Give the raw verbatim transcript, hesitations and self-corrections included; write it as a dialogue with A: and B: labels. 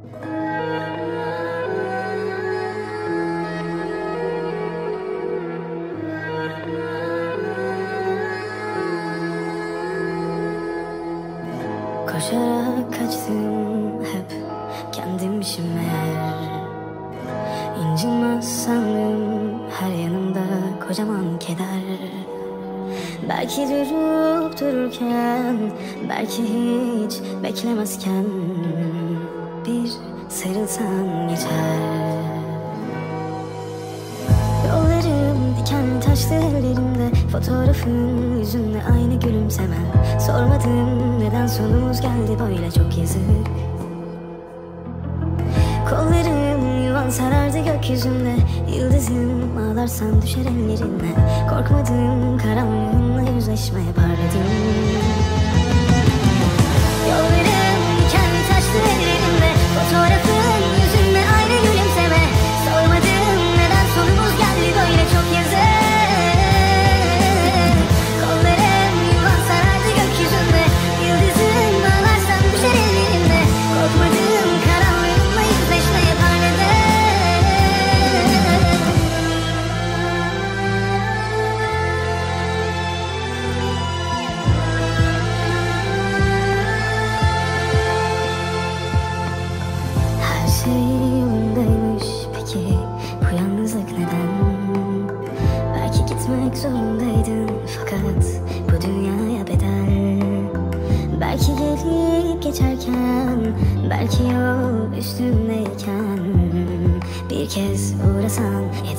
A: Koşarak kaçtım hep kendim işime. İncinmez sandım her yanımda kocaman keder. Belki durup dururken, belki hiç beklemezken bir sarılsan yeter. Yollarım diken taşlı ellerimde, fotoğrafın yüzünle aynı gülümsemen. Sormadım neden sonumuz geldi böyle, çok yazık. Kollarım yuvan sarardı gökyüzümde, yıldızım ağlarsan düşer ellerine. Korkmadım karanlığınla yüzleşmeye, parladım. Yollarım diken taşlı ellerimde, fotoğrafın yüzünle aynı gülümseme. Sormadım neden sonumuz geldi böyle, çok yazık. Kollarım yuvan sarardı gökyüzünde, yıldızım ağlarsan düşer ellerine. Korkmadım karanlığınla yüzleşmeye, parladım. Her şey yolundaymış, peki bu yalnızlık neden? Belki gitmek zorundaydın fakat bu dünyaya bedel. Belki gelip geçerken, belki yol üstündeyken bir kez uğrasan